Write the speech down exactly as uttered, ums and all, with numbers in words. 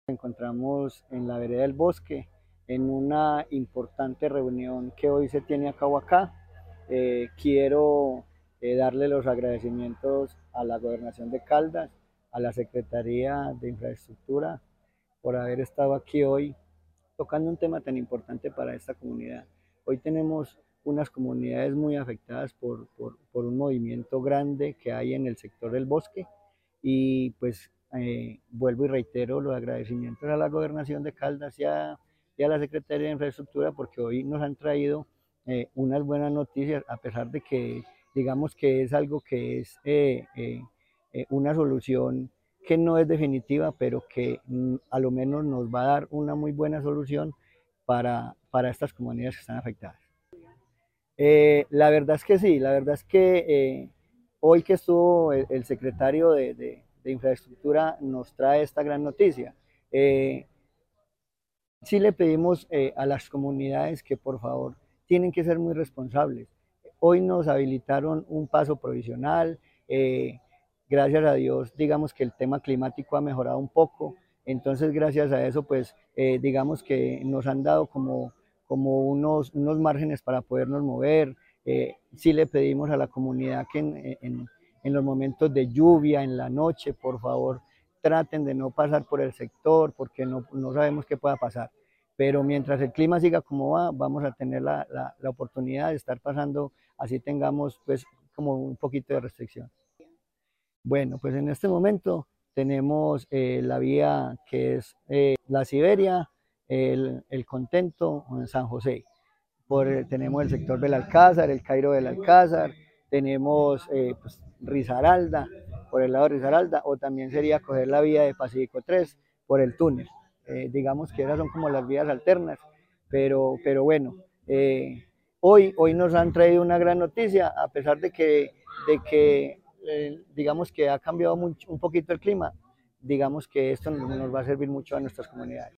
Nos encontramos en la vereda del Bosque en una importante reunión que hoy se tiene a cabo acá. Eh, quiero eh, darle los agradecimientos a la Gobernación de Caldas, a la Secretaría de Infraestructura por haber estado aquí hoy tocando un tema tan importante para esta comunidad. Hoy tenemos unas comunidades muy afectadas por, por, por un movimiento grande que hay en el sector del bosque y pues eh, vuelvo y reitero los agradecimientos a la Gobernación de Caldas y a, y a la Secretaría de Infraestructura porque hoy nos han traído eh, unas buenas noticias, a pesar de que digamos que es algo que es eh, eh, eh, una solución que no es definitiva, pero que mm, a lo menos nos va a dar una muy buena solución para, para estas comunidades que están afectadas. Eh, la verdad es que sí, la verdad es que eh, hoy que estuvo el, el secretario de, de, de, Infraestructura nos trae esta gran noticia. Eh, sí le pedimos eh, a las comunidades que por favor tienen que ser muy responsables. Hoy nos habilitaron un paso provisional, eh, gracias a Dios digamos que el tema climático ha mejorado un poco, entonces gracias a eso pues eh, digamos que nos han dado como como unos, unos márgenes para podernos mover. Eh, sí le pedimos a la comunidad que en, en, en los momentos de lluvia, en la noche, por favor, traten de no pasar por el sector porque no, no sabemos qué pueda pasar. Pero mientras el clima siga como va, vamos a tener la, la, la oportunidad de estar pasando, así tengamos pues como un poquito de restricción. Bueno, pues en este momento tenemos eh, la vía que es eh, la Siberia, el, el Contento, San José. Por, eh, tenemos el sector del Alcázar, el Cairo del Alcázar, tenemos eh, pues, Risaralda, por el lado de Risaralda, o también sería coger la vía de Pacífico tres por el túnel. Eh, digamos que esas son como las vías alternas, pero, pero bueno, eh, hoy, hoy nos han traído una gran noticia, a pesar de que, de que eh, digamos que ha cambiado mucho, un poquito el clima, digamos que esto nos, nos va a servir mucho a nuestras comunidades.